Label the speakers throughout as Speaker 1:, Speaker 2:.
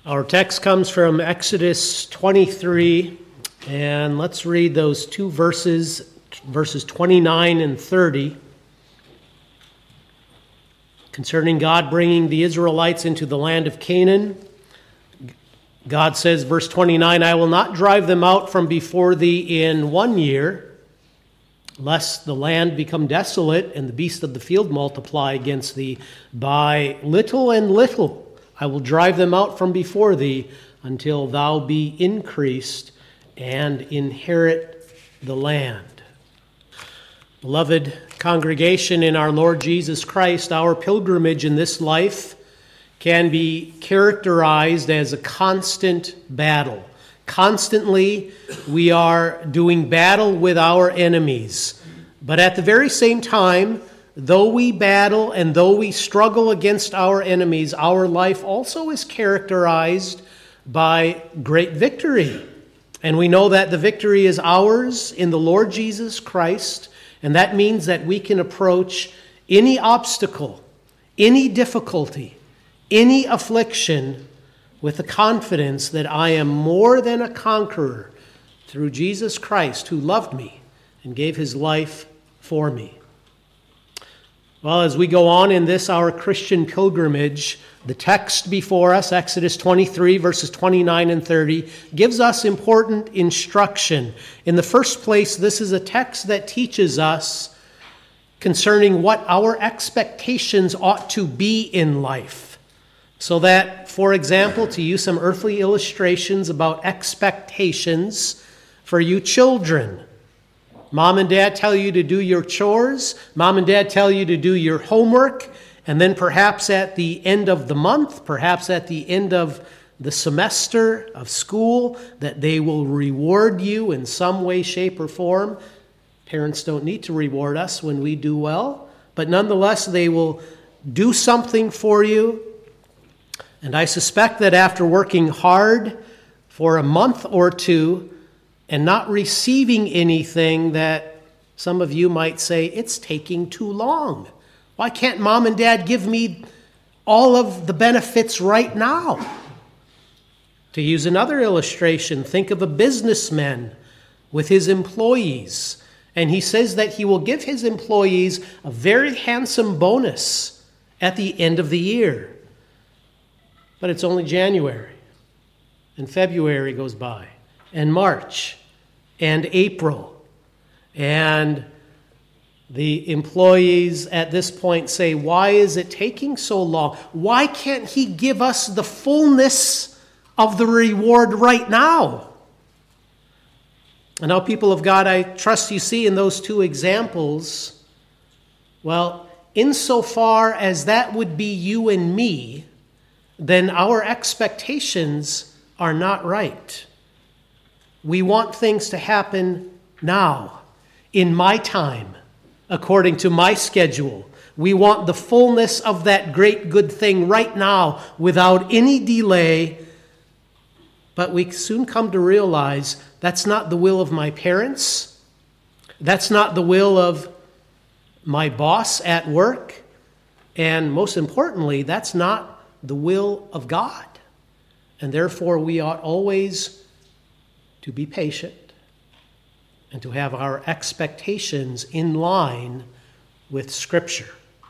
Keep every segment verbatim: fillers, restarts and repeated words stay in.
Speaker 1: Our text comes from Exodus twenty-three, and let's read those two verses, verses twenty-nine and thirty, concerning God bringing the Israelites into the land of Canaan. God says, verse twenty-nine, "I will not drive them out from before thee in one year, lest the land become desolate and the beasts of the field multiply against thee. By little and little I will drive them out from before thee until thou be increased and inherit the land." Beloved congregation in our Lord Jesus Christ, our pilgrimage in this life can be characterized as a constant battle. Constantly, we are doing battle with our enemies. But at the very same time, though we battle and though we struggle against our enemies, our life also is characterized by great victory. And we know that the victory is ours in the Lord Jesus Christ, and that means that we can approach any obstacle, any difficulty, any affliction with the confidence that I am more than a conqueror through Jesus Christ, who loved me and gave his life for me. Well, as we go on in this, our Christian pilgrimage, the text before us, Exodus twenty-three, verses twenty-nine and thirty, gives us important instruction. In the first place, this is a text that teaches us concerning what our expectations ought to be in life. So that, for example, to use some earthly illustrations about expectations for you children. Mom and dad tell you to do your chores. Mom and dad tell you to do your homework. And then perhaps at the end of the month, perhaps at the end of the semester of school, that they will reward you in some way, shape, or form. Parents don't need to reward us when we do well. But nonetheless, they will do something for you. And I suspect that after working hard for a month or two and not receiving anything, that some of you might say, it's taking too long. Why can't mom and dad give me all of the benefits right now? To use another illustration, think of a businessman with his employees. And he says that he will give his employees a very handsome bonus at the end of the year. But it's only January, and February goes by, and March, and April, and the employees at this point say, why is it taking so long? Why can't he give us the fullness of the reward right now? And now, people of God, I trust you see in those two examples, well, insofar as that would be you and me, then our expectations are not right. We want things to happen now, in my time, according to my schedule. We want the fullness of that great good thing right now, without any delay. But we soon come to realize that's not the will of my parents. That's not the will of my boss at work. And most importantly, that's not the will of God. And therefore, we ought always to be patient and to have our expectations in line with Scripture.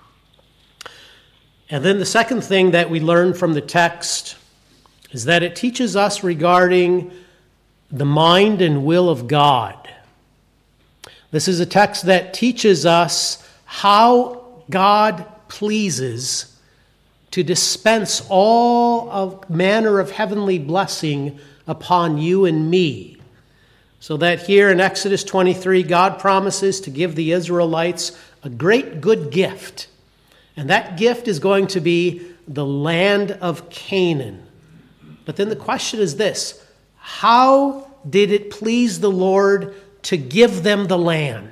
Speaker 1: And then the second thing that we learn from the text is that it teaches us regarding the mind and will of God. This is a text that teaches us how God pleases to dispense all of manner of heavenly blessing upon you and me. So that here in Exodus twenty-three, God promises to give the Israelites a great good gift. And that gift is going to be the land of Canaan. But then the question is this: how did it please the Lord to give them the land?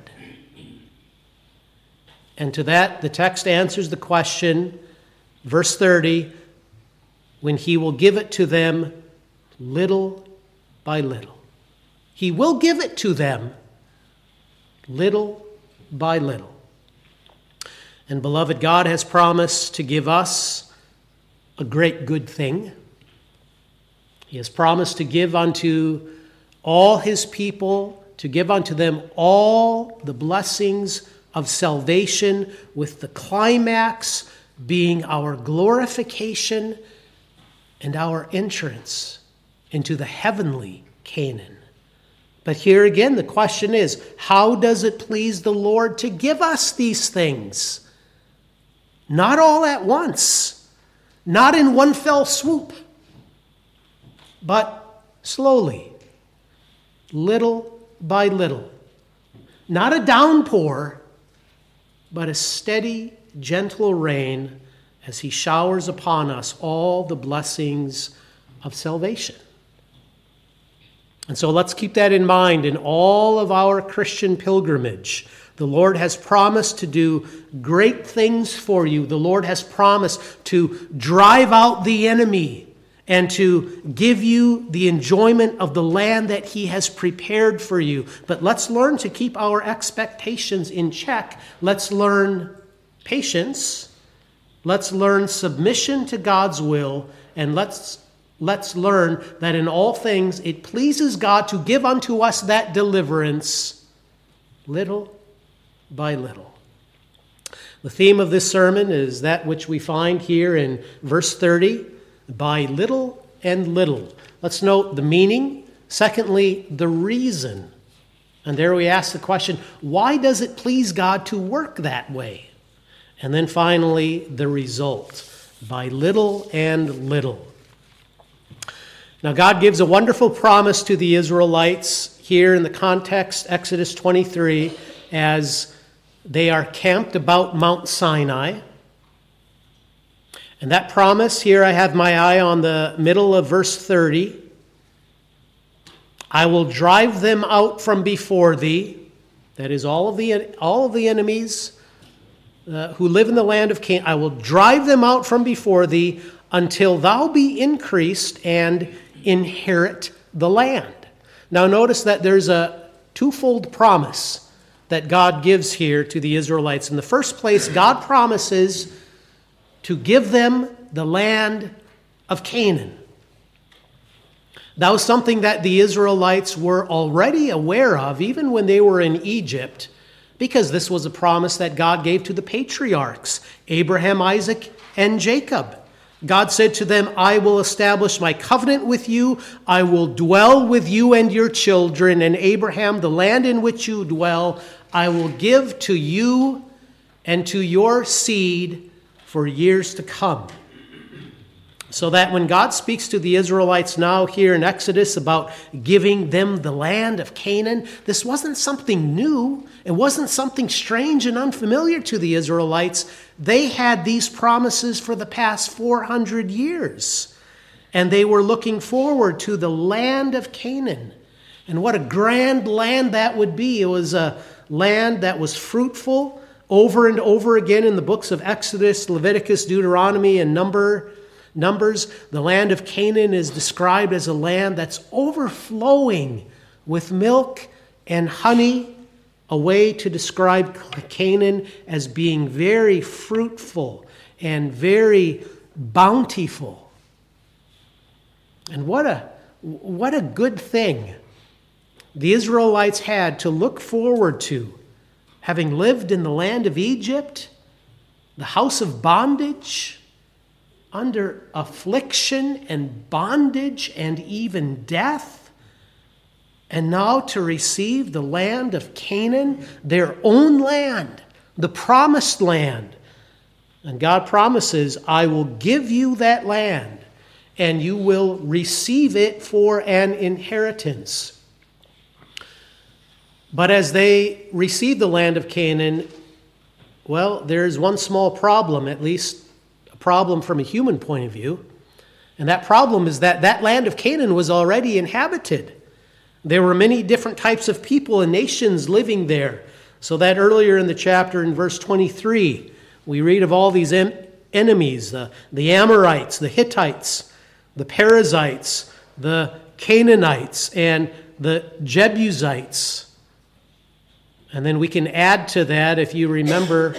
Speaker 1: And to that, the text answers the question, verse thirty, when he will give it to them little by little. He will give it to them little by little. And beloved, God has promised to give us a great good thing. He has promised to give unto all his people, to give unto them all the blessings of salvation, with the climax being our glorification and our entrance into the heavenly Canaan. But here again, the question is, how does it please the Lord to give us these things? Not all at once, not in one fell swoop, but slowly, little by little. Not a downpour, but a steady, gentle rain as he showers upon us all the blessings of salvation. And so let's keep that in mind in all of our Christian pilgrimage. The Lord has promised to do great things for you. The Lord has promised to drive out the enemy and to give you the enjoyment of the land that he has prepared for you. But let's learn to keep our expectations in check. Let's learn patience. Let's learn submission to God's will. And let's, let's learn that in all things it pleases God to give unto us that deliverance little by little. The theme of this sermon is that which we find here in verse thirty. By little and little. Let's note the meaning. Secondly, the reason. And there we ask the question, why does it please God to work that way? And then finally, the result. By little and little. Now, God gives a wonderful promise to the Israelites here in the context, Exodus twenty-three, as they are camped about Mount Sinai. And that promise, here I have my eye on the middle of verse thirty. I will drive them out from before thee. That is, all of the, all of the enemies uh, who live in the land of Canaan. I will drive them out from before thee until thou be increased and inherit the land. Now notice that there's a twofold promise that God gives here to the Israelites. In the first place, God promises to give them the land of Canaan. That was something that the Israelites were already aware of, even when they were in Egypt, because this was a promise that God gave to the patriarchs, Abraham, Isaac, and Jacob. God said to them, I will establish my covenant with you. I will dwell with you and your children. And Abraham, the land in which you dwell, I will give to you and to your seed for years to come. So that when God speaks to the Israelites now here in Exodus about giving them the land of Canaan, this wasn't something new. It wasn't something strange and unfamiliar to the Israelites. They had these promises for the past four hundred years. And they were looking forward to the land of Canaan. And what a grand land that would be. It was a land that was fruitful. Over and over again in the books of Exodus, Leviticus, Deuteronomy, and Number, Numbers, the land of Canaan is described as a land that's overflowing with milk and honey, a way to describe Canaan as being very fruitful and very bountiful. And what a, what a good thing the Israelites had to look forward to, having lived in the land of Egypt, the house of bondage, under affliction and bondage and even death, and now to receive the land of Canaan, their own land, the promised land. And God promises, I will give you that land, and you will receive it for an inheritance. But as they receive the land of Canaan, well, there's one small problem, at least a problem from a human point of view. And that problem is that that land of Canaan was already inhabited. There were many different types of people and nations living there. So that earlier in the chapter in verse twenty-three, we read of all these en- enemies, the, the Amorites, the Hittites, the Perizzites, the Canaanites, and the Jebusites. And then we can add to that, if you remember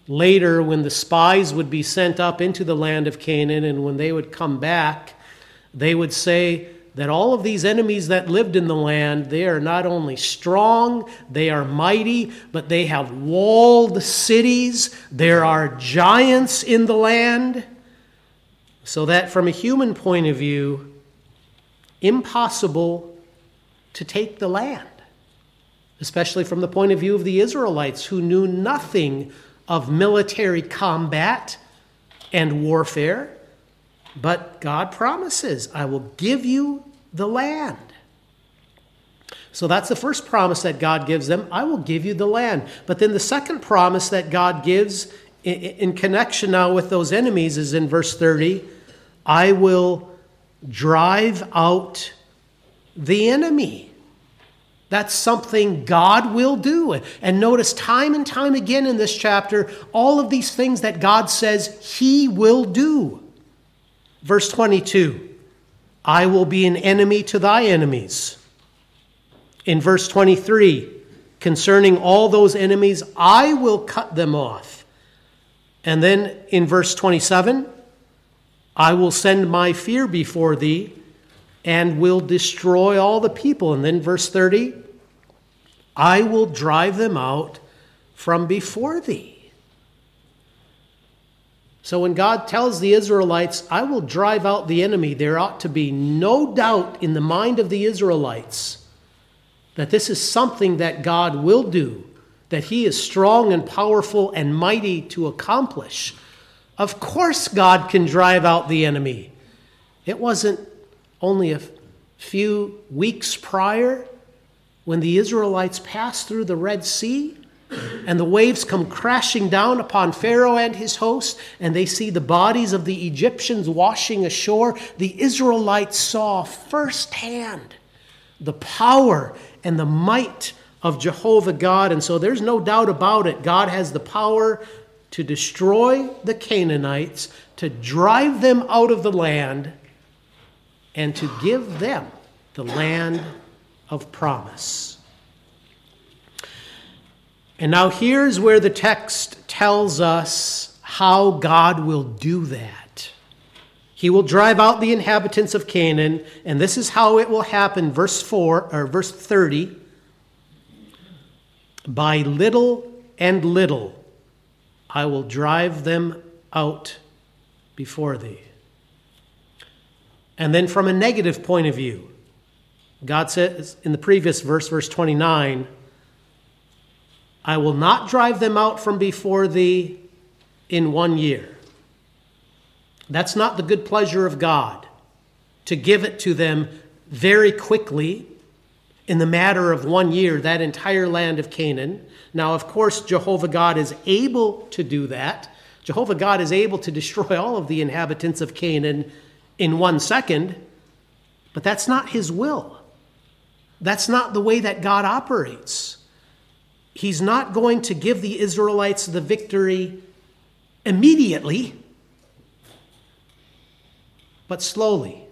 Speaker 1: later when the spies would be sent up into the land of Canaan and when they would come back, They would say that all of these enemies that lived in the land, they are not only strong, they are mighty, but they have walled cities. There are giants in the land. So that from a human point of view, impossible to take the land, especially from the point of view of the Israelites, who knew nothing of military combat and warfare. But God promises, I will give you the land. So that's the first promise that God gives them. I will give you the land. But then the second promise that God gives in connection now with those enemies is in verse thirty. I will drive out the enemy. That's something God will do. And notice time and time again in this chapter, all of these things that God says he will do. Verse twenty-two, I will be an enemy to thy enemies. In verse twenty-three, concerning all those enemies, I will cut them off. And then in verse twenty-seven, I will send my fear before thee and will destroy all the people. And then verse thirty, I will drive them out from before thee. So when God tells the Israelites, I will drive out the enemy, there ought to be no doubt in the mind of the Israelites that this is something that God will do, that he is strong and powerful and mighty to accomplish. Of course God can drive out the enemy. It wasn't only a few weeks prior when the Israelites passed through the Red Sea and the waves come crashing down upon Pharaoh and his host, and they see the bodies of the Egyptians washing ashore. The Israelites saw firsthand the power and the might of Jehovah God. And so there's no doubt about it. God has the power to destroy the Canaanites, to drive them out of the land, and to give them the land of promise. And now here's where the text tells us how God will do that. He will drive out the inhabitants of Canaan, and this is how it will happen. Verse four or verse thirty. By little and little I will drive them out before thee. And then from a negative point of view, God says in the previous verse, verse twenty-nine, I will not drive them out from before thee in one year. That's not the good pleasure of God, to give it to them very quickly in the matter of one year, that entire land of Canaan. Now, of course, Jehovah God is able to do that. Jehovah God is able to destroy all of the inhabitants of Canaan in one second, but that's not his will. That's not the way that God operates. He's not going to give the Israelites the victory immediately, but slowly,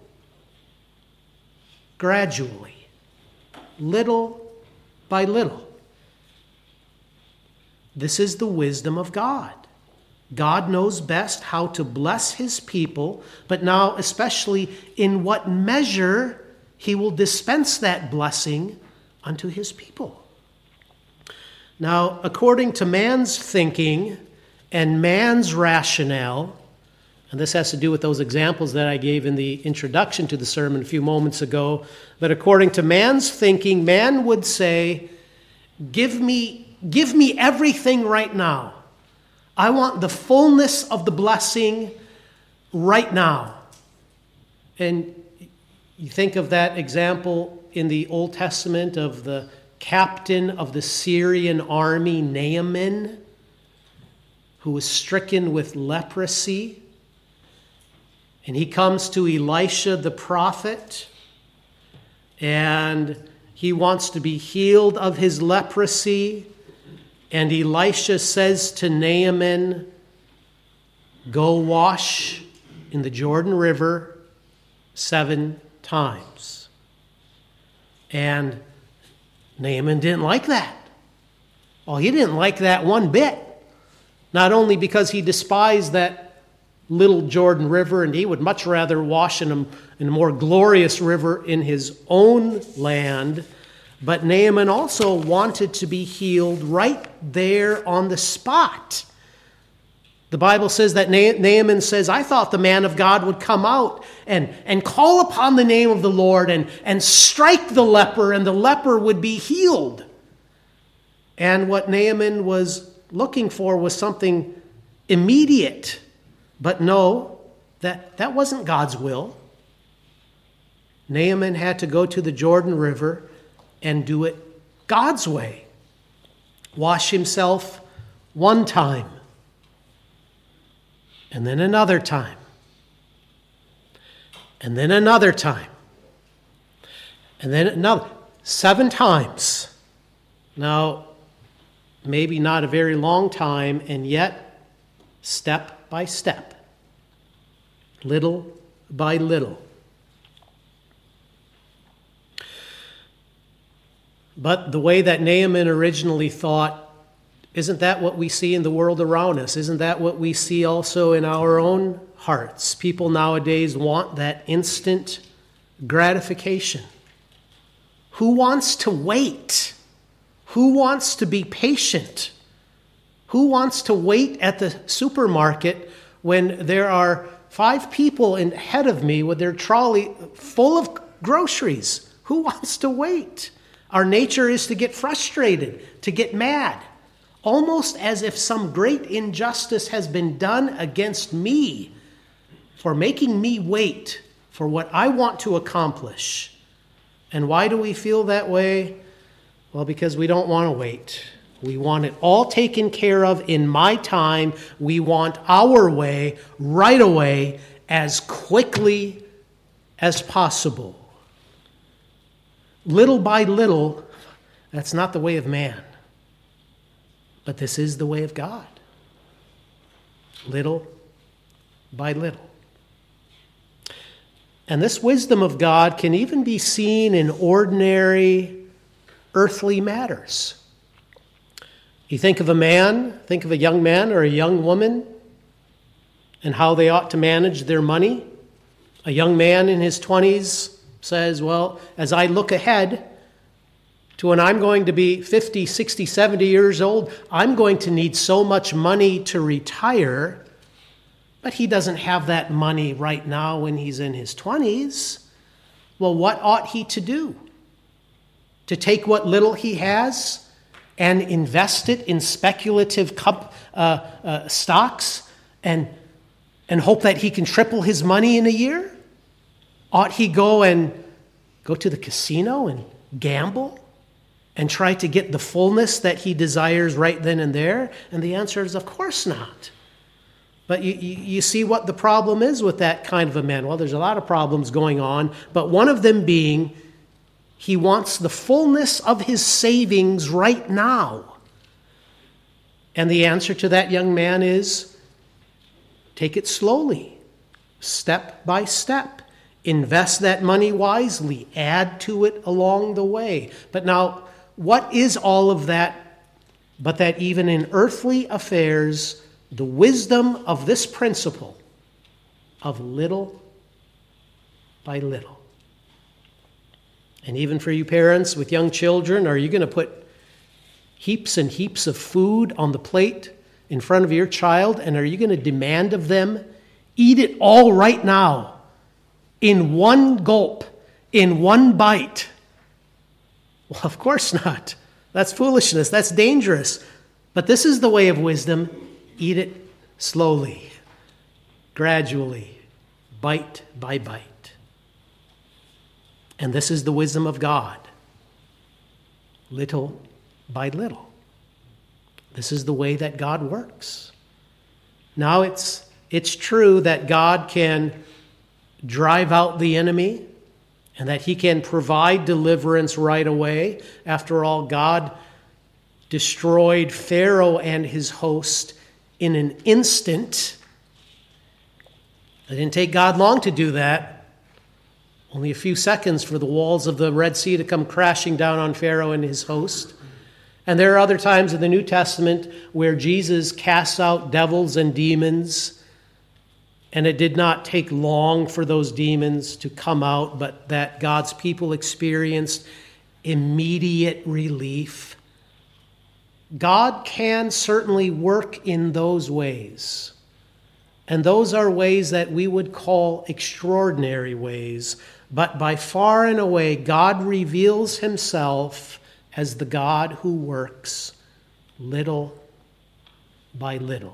Speaker 1: gradually, little by little. This is the wisdom of God. God knows best how to bless his people, but now especially in what measure he will dispense that blessing unto his people. Now, according to man's thinking and man's rationale, and this has to do with those examples that I gave in the introduction to the sermon a few moments ago, but according to man's thinking, man would say, give me, give me everything right now. I want the fullness of the blessing right now. And you think of that example in the Old Testament of the captain of the Syrian army, Naaman, who was stricken with leprosy. And he comes to Elisha the prophet, and he wants to be healed of his leprosy. And Elisha says to Naaman, go wash in the Jordan River seven times. And Naaman didn't like that. Oh, he didn't like that one bit. Not only because he despised that little Jordan River, and he would much rather wash in a, in a more glorious river in his own land. But Naaman also wanted to be healed right there on the spot. The Bible says that Naaman says, I thought the man of God would come out and, and call upon the name of the Lord and, and strike the leper, and the leper would be healed. And what Naaman was looking for was something immediate. But no, that, that wasn't God's will. Naaman had to go to the Jordan River and do it God's way. Wash himself one time. And then another time. And then another time. And then another. Seven times. Now, maybe not a very long time, and yet, step by step. Little by little. But the way that Naaman originally thought, isn't that what we see in the world around us? Isn't that what we see also in our own hearts? People nowadays want that instant gratification. Who wants to wait? Who wants to be patient? Who wants to wait at the supermarket when there are five people ahead of me with their trolley full of groceries? Who wants to wait? Our nature is to get frustrated, to get mad. Almost as if some great injustice has been done against me for making me wait for what I want to accomplish. And why do we feel that way? Well, because we don't want to wait. We want it all taken care of in my time. We want our way right away as quickly as possible. Little by little, that's not the way of man. But this is the way of God. Little by little. And this wisdom of God can even be seen in ordinary earthly matters. You think of a man, think of a young man or a young woman, and how they ought to manage their money. A young man in his twenties says, well, as I look ahead to when I'm going to be fifty, sixty, seventy years old, I'm going to need so much money to retire. But he doesn't have that money right now when he's in his twenties. Well, what ought he to do? To take what little he has and invest it in speculative cup, uh, uh, stocks and, and hope that he can triple his money in a year? Ought he go and go to the casino and gamble and try to get the fullness that he desires right then and there? And the answer is, of course not. But you, you, you see what the problem is with that kind of a man. Well, there's a lot of problems going on, but one of them being he wants the fullness of his savings right now. And the answer to that young man is, take it slowly, step by step. Invest that money wisely. Add to it along the way. But now, what is all of that but that even in earthly affairs, the wisdom of this principle of little by little? And even for you parents with young children, are you going to put heaps and heaps of food on the plate in front of your child, and are you going to demand of them, eat it all right now, in one gulp, in one bite? Well, of course not. That's foolishness. That's dangerous. But this is the way of wisdom. Eat it slowly, gradually, bite by bite. And this is the wisdom of God. Little by little. This is the way that God works. Now, it's, it's true that God can drive out the enemy and that he can provide deliverance right away. After all, God destroyed Pharaoh and his host in an instant. It didn't take God long to do that. Only a few seconds for the walls of the Red Sea to come crashing down on Pharaoh and his host. And there are other times in the New Testament where Jesus casts out devils and demons And it did not take long for those demons to come out, but that God's people experienced immediate relief. God can certainly work in those ways. And those are ways that we would call extraordinary ways. But by far and away, God reveals himself as the God who works little by little.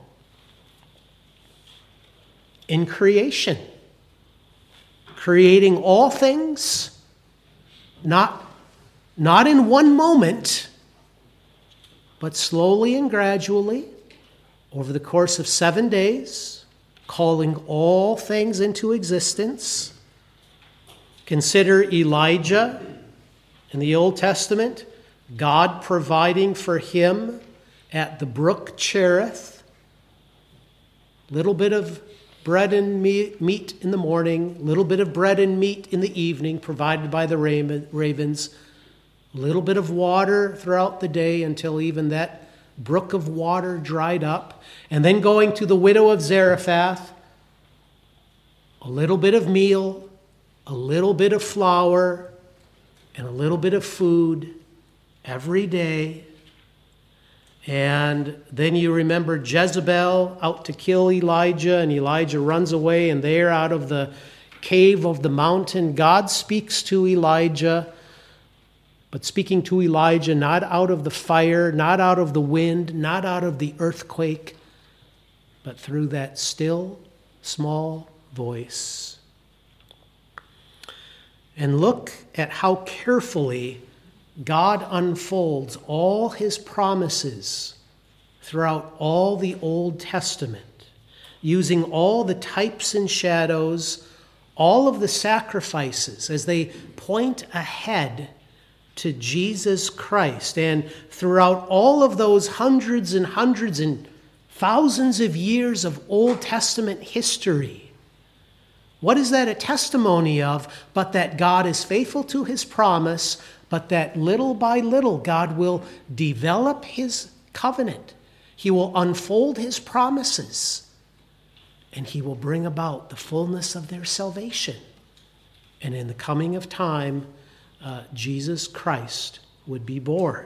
Speaker 1: In creation, creating all things, not, not in one moment, but slowly and gradually, over the course of seven days, calling all things into existence. Consider Elijah in the Old Testament, God providing for him at the brook Cherith, little bit of bread and meat in the morning, little bit of bread and meat in the evening provided by the ravens, a little bit of water throughout the day until even that brook of water dried up, and then going to the widow of Zarephath, a little bit of meal, a little bit of flour, and a little bit of food every day. And then you remember Jezebel out to kill Elijah, and Elijah runs away, and there out of the cave of the mountain, God speaks to Elijah, but speaking to Elijah not out of the fire, not out of the wind, not out of the earthquake, but through that still, small voice. And look at how carefully God unfolds all his promises throughout all the Old Testament, using all the types and shadows, all of the sacrifices as they point ahead to Jesus Christ. And throughout all of those hundreds and hundreds and thousands of years of Old Testament history, what is that a testimony of but that God is faithful to his promise, but that little by little God will develop his covenant. He will unfold his promises, and he will bring about the fullness of their salvation. And in the coming of time, uh, Jesus Christ would be born.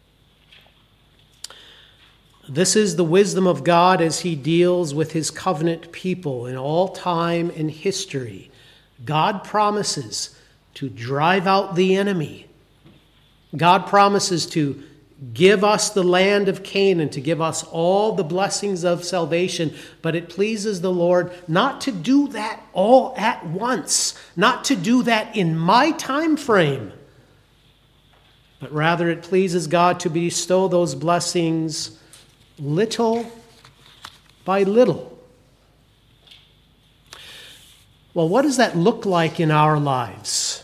Speaker 1: This is the wisdom of God as he deals with his covenant people in all time and history. God promises to drive out the enemy. God promises to give us the land of Canaan, to give us all the blessings of salvation, but it pleases the Lord not to do that all at once, not to do that in my time frame, but rather it pleases God to bestow those blessings little by little. Well, what does that look like in our lives?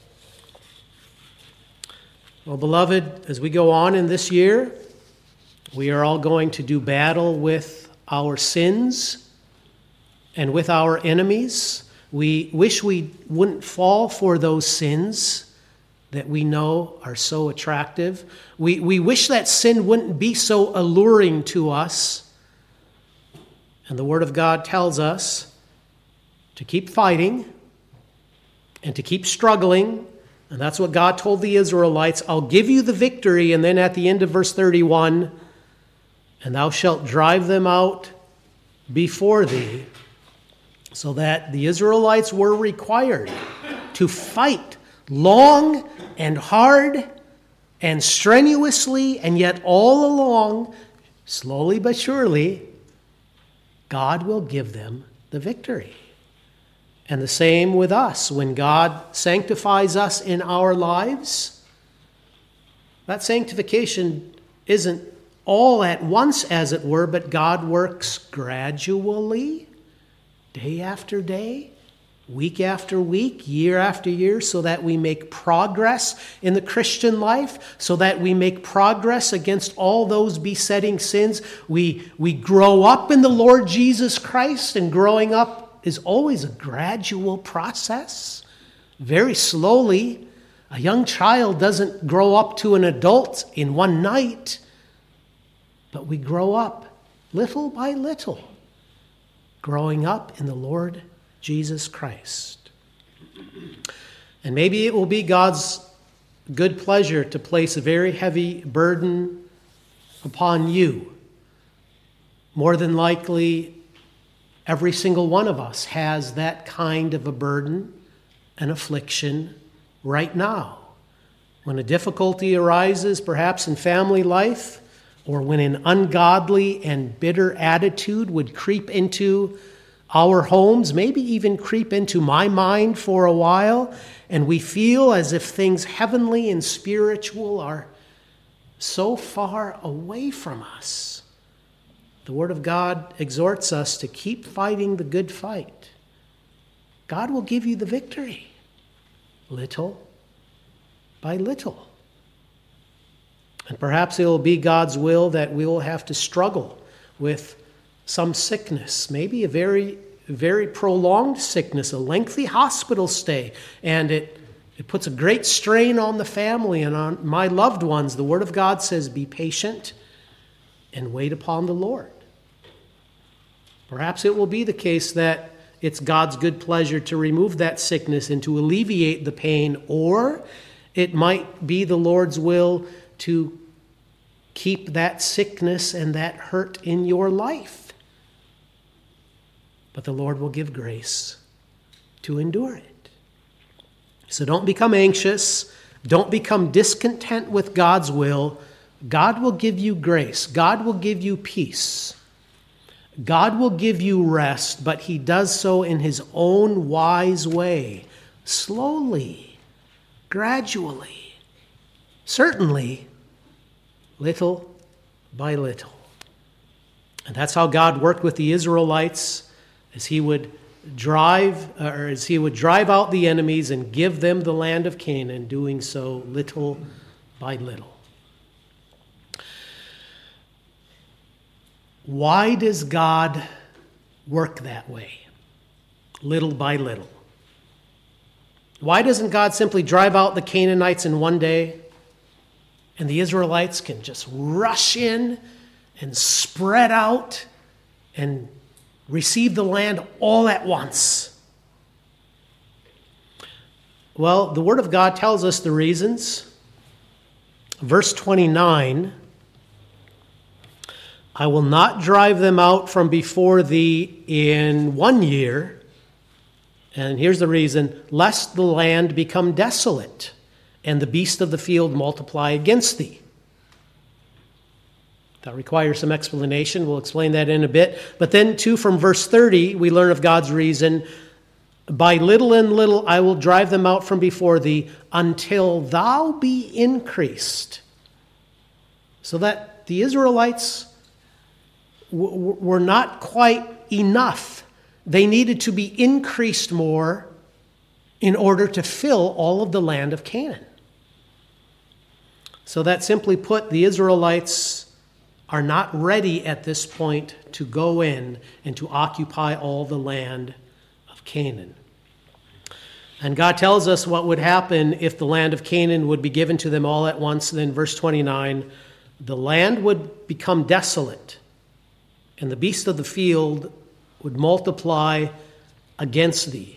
Speaker 1: Well, beloved, as we go on in this year, we are all going to do battle with our sins and with our enemies. We wish we wouldn't fall for those sins that we know are so attractive. We, we wish that sin wouldn't be so alluring to us. And the Word of God tells us to keep fighting and to keep struggling. And that's what God told the Israelites. I'll give you the victory. And then at the end of verse thirty-one, and thou shalt drive them out before thee. So that the Israelites were required to fight long and hard and strenuously, and yet all along, slowly but surely, God will give them the victory. And the same with us. When God sanctifies us in our lives, that sanctification isn't all at once, as it were, but God works gradually, day after day, week after week, year after year, so that we make progress in the Christian life, so that we make progress against all those besetting sins. We, we grow up in the Lord Jesus Christ, and growing up is always a gradual process, very slowly. A young child doesn't grow up to an adult in one night, but we grow up little by little. growing up in the Lord Jesus Christ. And maybe it will be God's good pleasure to place a very heavy burden upon you. More than likely, every single one of us has that kind of a burden and affliction right now. When a difficulty arises, perhaps in family life, or when an ungodly and bitter attitude would creep into our homes, maybe even creep into my mind for a while, and we feel as if things heavenly and spiritual are so far away from us. The Word of God exhorts us to keep fighting the good fight. God will give you the victory, little by little. And perhaps it will be God's will that we will have to struggle with some sickness, maybe a very, very prolonged sickness, a lengthy hospital stay, and it, it puts a great strain on the family and on my loved ones. The Word of God says, be patient and wait upon the Lord. Perhaps it will be the case that it's God's good pleasure to remove that sickness and to alleviate the pain, or it might be the Lord's will to keep that sickness and that hurt in your life. But the Lord will give grace to endure it. So don't become anxious. Don't become discontent with God's will. God will give you grace. God will give you peace. God will give you rest, but he does so in his own wise way, slowly, gradually, certainly, little by little. And that's how God worked with the Israelites, as he would drive, or as he would drive out the enemies and give them the land of Canaan, doing so little by little. Why does God work that way, little by little? Why doesn't God simply drive out the Canaanites in one day, and the Israelites can just rush in and spread out and receive the land all at once? Well, the Word of God tells us the reasons. Verse twenty-nine, I will not drive them out from before thee in one year. And here's the reason, lest the land become desolate and the beasts of the field multiply against thee. That requires some explanation. We'll explain that in a bit. But then, too, from verse thirty, we learn of God's reason. By little and little I will drive them out from before thee until thou be increased. So that the Israelites w- were not quite enough. They needed to be increased more in order to fill all of the land of Canaan. So that simply put, the Israelites are not ready at this point to go in and to occupy all the land of Canaan. And God tells us what would happen if the land of Canaan would be given to them all at once. Then verse twenty-nine, the land would become desolate, and the beasts of the field would multiply against thee.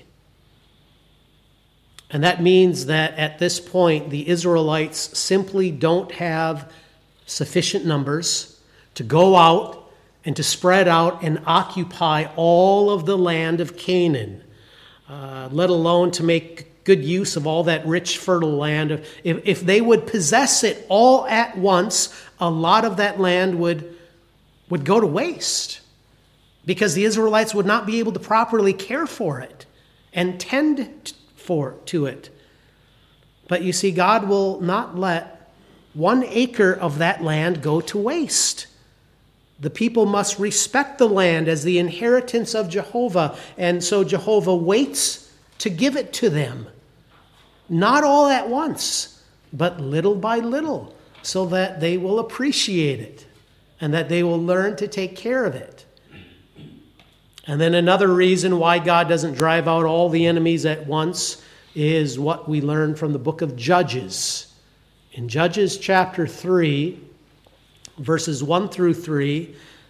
Speaker 1: And that means that at this point, the Israelites simply don't have sufficient numbers to go out and to spread out and occupy all of the land of Canaan, uh, let alone to make good use of all that rich, fertile land. If, if they would possess it all at once, a lot of that land would, would go to waste, because the Israelites would not be able to properly care for it and tend for to it. But you see, God will not let one acre of that land go to waste. The people must respect the land as the inheritance of Jehovah, and so Jehovah waits to give it to them. Not all at once, but little by little, so that they will appreciate it and that they will learn to take care of it. And then another reason why God doesn't drive out all the enemies at once is what we learn from the book of Judges. In Judges chapter three, verses one through three,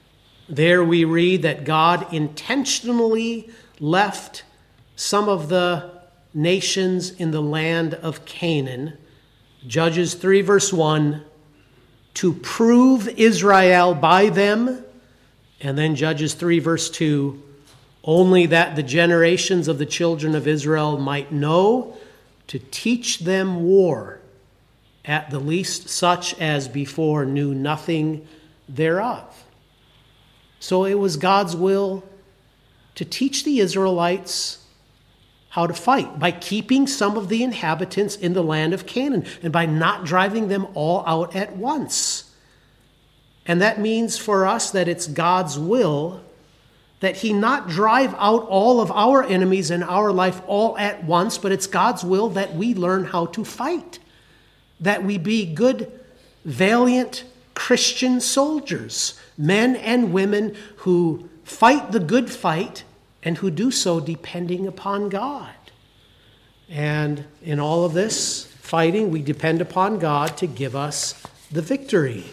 Speaker 1: There we read that God intentionally left some of the nations in the land of Canaan, Judges three verse one, to prove Israel by them, and then Judges three verse two, only that the generations of the children of Israel might know to teach them war, at the least such as before knew nothing thereof. So it was God's will to teach the Israelites how to fight by keeping some of the inhabitants in the land of Canaan and by not driving them all out at once. And that means for us that it's God's will that he not drive out all of our enemies in our life all at once, but it's God's will that we learn how to fight, that we be good, valiant Christian soldiers, men and women who fight the good fight and who do so depending upon God. And in all of this fighting, we depend upon God to give us the victory.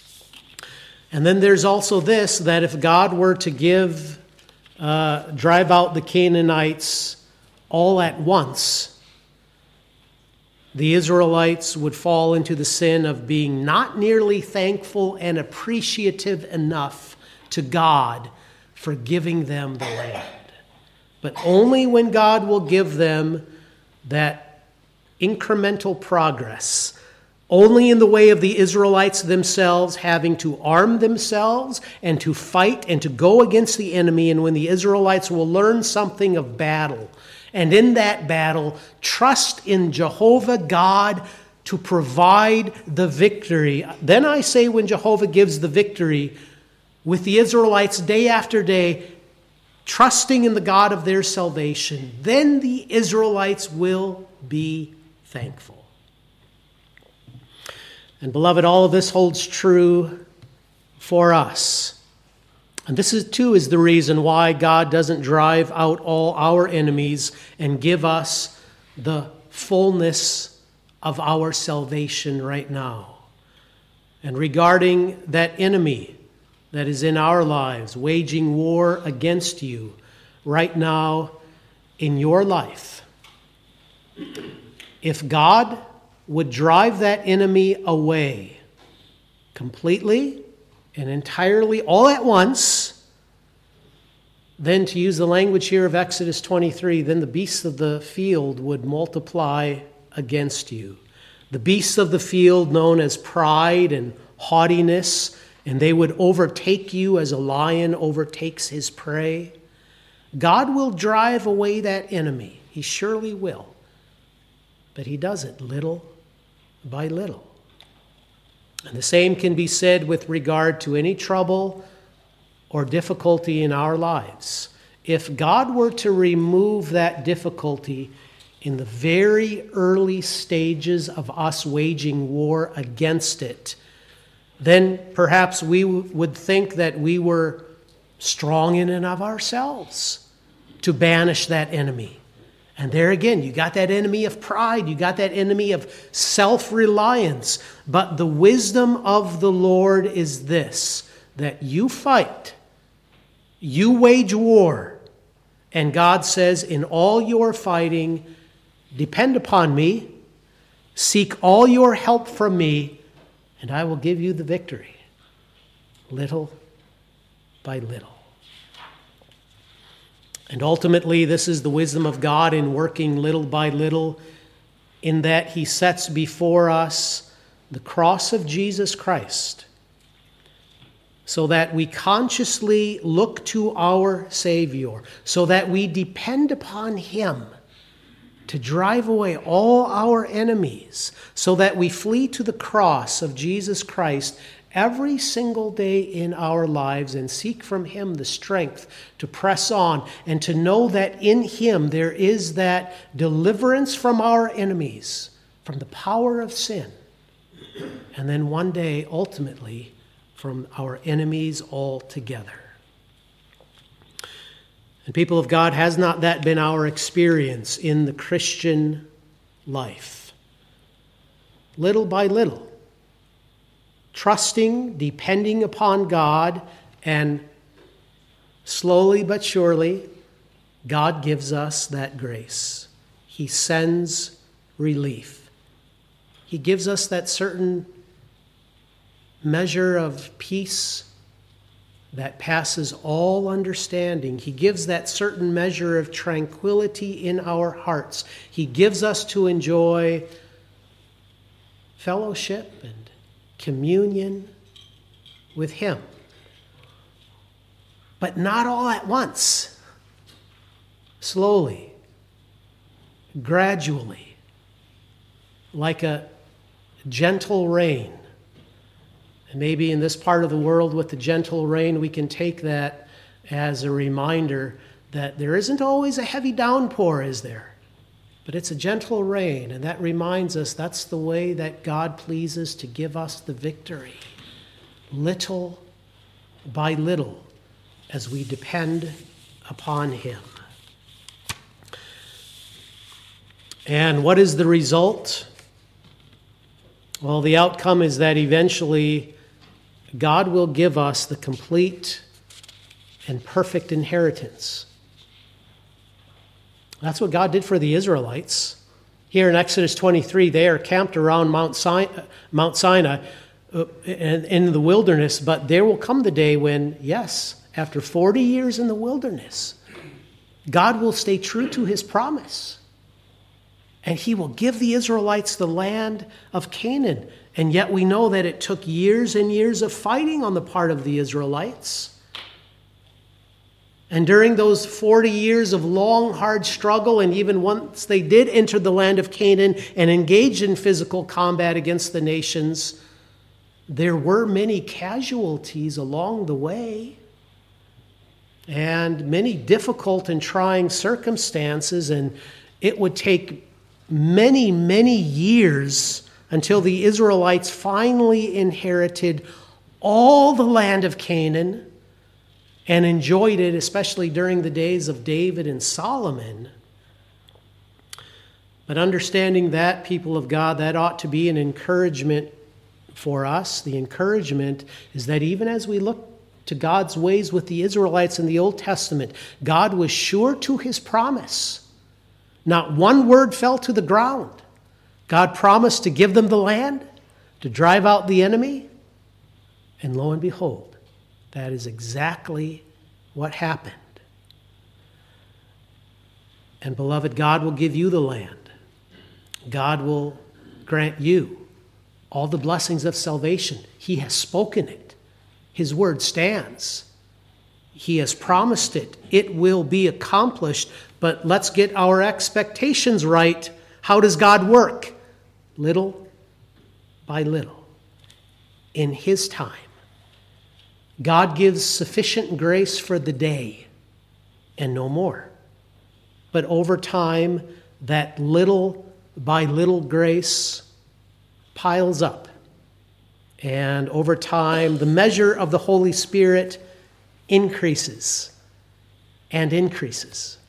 Speaker 1: And then there's also this, that if God were to give, uh, drive out the Canaanites all at once, the Israelites would fall into the sin of being not nearly thankful and appreciative enough to God for giving them the land. But only when God will give them that incremental progress, only in the way of the Israelites themselves having to arm themselves and to fight and to go against the enemy, and when the Israelites will learn something of battle, and in that battle trust in Jehovah God to provide the victory. Then I say, when Jehovah gives the victory with the Israelites day after day, trusting in the God of their salvation, then the Israelites will be thankful. And beloved, all of this holds true for us. And this is too is the reason why God doesn't drive out all our enemies and give us the fullness of our salvation right now. And regarding that enemy that is in our lives, waging war against you right now in your life, if God would drive that enemy away completely and entirely all at once, then, to use the language here of Exodus twenty-three, then the beasts of the field would multiply against you. The beasts of the field known as pride and haughtiness, and they would overtake you as a lion overtakes his prey. God will drive away that enemy. He surely will. But he does it little by little. And the same can be said with regard to any trouble or difficulty in our lives. If God were to remove that difficulty in the very early stages of us waging war against it, then perhaps we would think that we were strong in and of ourselves to banish that enemy. And there again, you got that enemy of pride, you got that enemy of self-reliance. But the wisdom of the Lord is this, that you fight, you wage war, and God says, in all your fighting, depend upon me, seek all your help from me, and I will give you the victory, little by little. And ultimately, this is the wisdom of God in working little by little, in that he sets before us the cross of Jesus Christ, so that we consciously look to our Savior, so that we depend upon him to drive away all our enemies, so that we flee to the cross of Jesus Christ every single day in our lives and seek from him the strength to press on and to know that in him there is that deliverance from our enemies, from the power of sin, and then one day, ultimately, from our enemies altogether. And people of God, has not that been our experience in the Christian life? Little by little, trusting, depending upon God, and slowly but surely, God gives us that grace. He sends relief. He gives us that certain measure of peace that passes all understanding. He gives that certain measure of tranquility in our hearts. He gives us to enjoy fellowship and communion with Him. But not all at once. Slowly, gradually, like a gentle rain. And maybe in this part of the world with the gentle rain, we can take that as a reminder that there isn't always a heavy downpour, is there? But it's a gentle rain, and that reminds us that's the way that God pleases to give us the victory, little by little, as we depend upon Him. And what is the result? Well, the outcome is that eventually God will give us the complete and perfect inheritance. That's what God did for the Israelites. Here in Exodus twenty-three, they are camped around Mount Sinai, Mount Sinai uh, in, in the wilderness, but there will come the day when, yes, after forty years in the wilderness, God will stay true to His promise. And He will give the Israelites the land of Canaan. And yet we know that it took years and years of fighting on the part of the Israelites. And during those forty years of long, hard struggle, and even once they did enter the land of Canaan and engage in physical combat against the nations, there were many casualties along the way and many difficult and trying circumstances. And it would take many, many years until the Israelites finally inherited all the land of Canaan and enjoyed it, especially during the days of David and Solomon. But understanding that, people of God, that ought to be an encouragement for us. The encouragement is that even as we look to God's ways with the Israelites in the Old Testament, God was sure to His promise. Not one word fell to the ground. God promised to give them the land, to drive out the enemy, and lo and behold, that is exactly what happened. And beloved, God will give you the land. God will grant you all the blessings of salvation. He has spoken it. His word stands. He has promised it. It will be accomplished, but let's get our expectations right. How does God work? Little by little, in His time. God gives sufficient grace for the day and no more. But over time, that little by little grace piles up. And over time, the measure of the Holy Spirit increases and increases.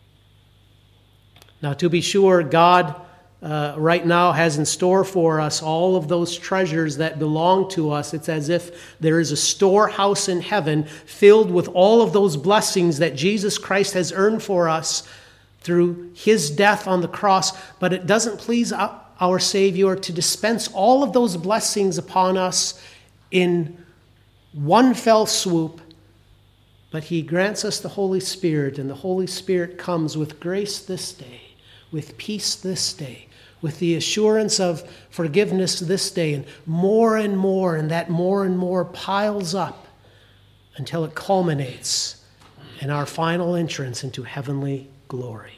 Speaker 1: Now, to be sure, God uh, right now has in store for us all of those treasures that belong to us. It's as if there is a storehouse in heaven filled with all of those blessings that Jesus Christ has earned for us through His death on the cross. But it doesn't please our Savior to dispense all of those blessings upon us in one fell swoop. But He grants us the Holy Spirit, and the Holy Spirit comes with grace this day, with peace this day, with the assurance of forgiveness this day, and more and more, and that more and more piles up until it culminates in our final entrance into heavenly glory.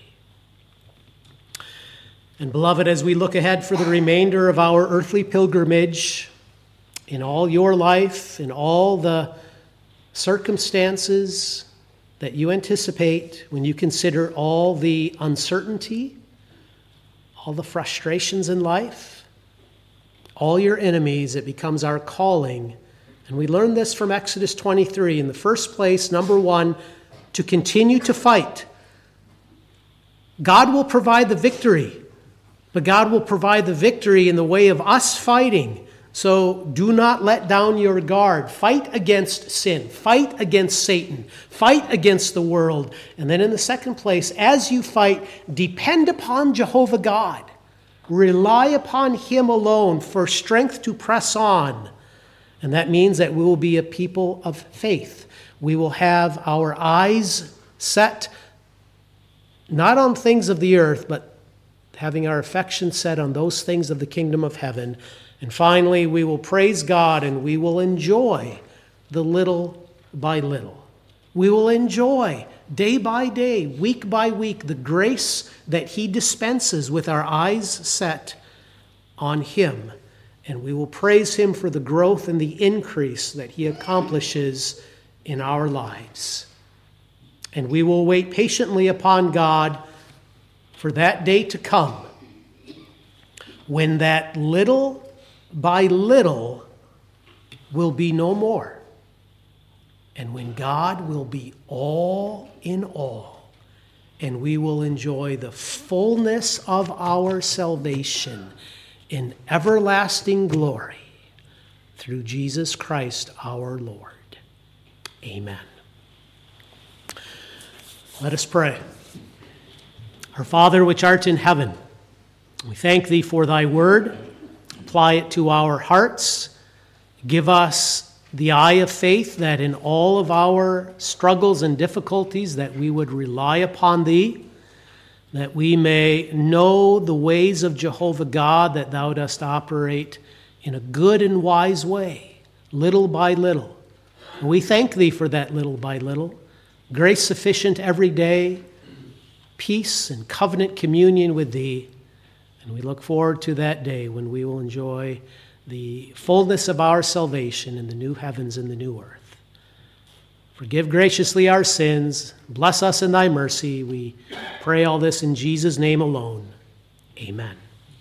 Speaker 1: And beloved, as we look ahead for the remainder of our earthly pilgrimage, in all your life, in all the circumstances that you anticipate, when you consider all the uncertainty, all the frustrations in life, all your enemies, it becomes our calling. And we learn this from Exodus twenty-three. In the first place, number one, to continue to fight. God will provide the victory, but God will provide the victory in the way of us fighting. So do not let down your guard. Fight against sin. Fight against Satan. Fight against the world. And then in the second place, as you fight, depend upon Jehovah God. Rely upon him alone for strength to press on. And that means that we will be a people of faith. We will have our eyes set not on things of the earth, but having our affection set on those things of the kingdom of heaven. And finally, we will praise God and we will enjoy the little by little. We will enjoy day by day, week by week, the grace that he dispenses with our eyes set on him. And we will praise him for the growth and the increase that he accomplishes in our lives. And we will wait patiently upon God for that day to come when that little by little will be no more. And when God will be all in all, and we will enjoy the fullness of our salvation in everlasting glory through Jesus Christ our Lord. Amen. Let us pray. Our Father which art in heaven, we thank thee for thy word. Apply it to our hearts. Give us the eye of faith that in all of our struggles and difficulties that we would rely upon thee, that we may know the ways of Jehovah God, that thou dost operate in a good and wise way, little by little. And we thank thee for that little by little. Grace sufficient every day, peace and covenant communion with thee. And we look forward to that day when we will enjoy the fullness of our salvation in the new heavens and the new earth. Forgive graciously our sins. Bless us in thy mercy. We pray all this in Jesus' name alone. Amen.